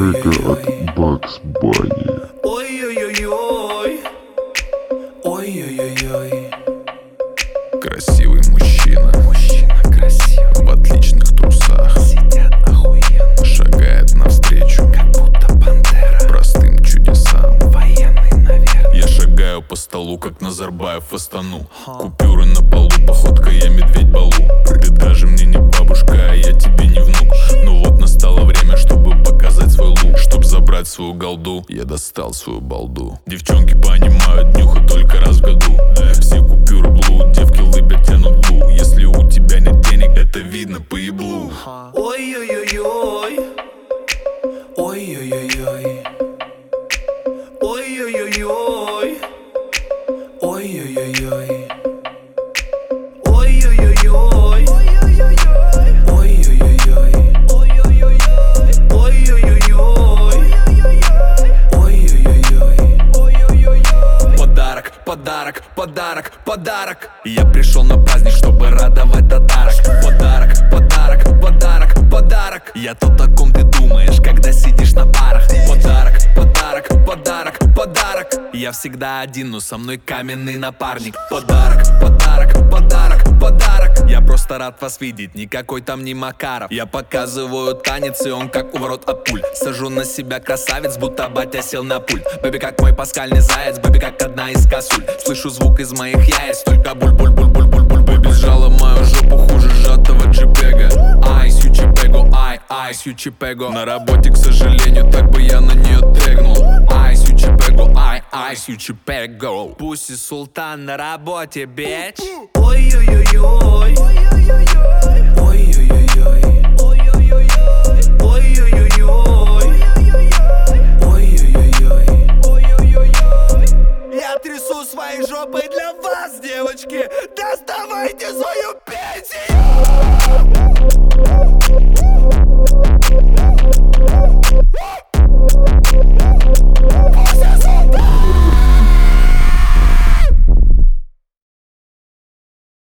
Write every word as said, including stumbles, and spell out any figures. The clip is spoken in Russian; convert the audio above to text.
Трека от Бакс Банни. Ой-ой-ой-ой. Ой-ой-ой-ой. Красивый мужчина, Мужчина красивый, в отличных трусах, сидят охуенно, шагает навстречу как будто пантера, простым чудесам. военный, наверное. Я шагаю по столу, как Назарбаев в Астану. Купюры на полу, походка я медведь Балу. Ты даже мне не бабушка, а я тебе не внук. Ну вот настало время, чтобы показать свой лук. Чтоб забрать свою голду, я достал свою балду. Девчонки понимают, нюха только раз в году. Все купюры блу, девки лыбят, тянут блу. Если у тебя нет денег, это видно по еблу. Ой-ой-ой-ой. Ой-ой-ой-ой. Ой-ой-ой-ой. Ой-ой-ой-ой. Ой-ой-ой-ой. Ой-ой-ой-ой. Ой-ой-ой-ой. Подарок, подарок, подарок, подарок. Я пришел на праздник, чтобы радовать татарок. Подарок, подарок, подарок, подарок. Я тот, о ком ты думаешь, когда сидишь на парах. Подарок, подарок, подарок, подарок. Я всегда один, но со мной каменный напарник. Подарок, подарок, подарок, подарок. Я просто рад вас видеть, никакой там не Макаров. Я показываю танец, и он как у ворот от пуль. Сажу на себя красавец, будто батя сел на пульт. Бэби как мой паскальный заяц, бэби как одна из косуль. Слышу звук из моих яиц, только буль-буль-буль-буль-буль-буль. Бэби сжала мою жопу хуже сжатого джипега. Ай, сючипего, ай, ай, сючипего. На работе, к сожалению, так бы я на нее тегнул. Ай, сючипего, ай, ай, сючипего. Пусть султан на работе, бич. Ой-ой-ой-ой. Ой-ой-ой-ой. Ой-ой-ой-ой. Ой-ой-ой-ой. Я трясу своей жопой для вас, девочки. Доставайте свою пенсию.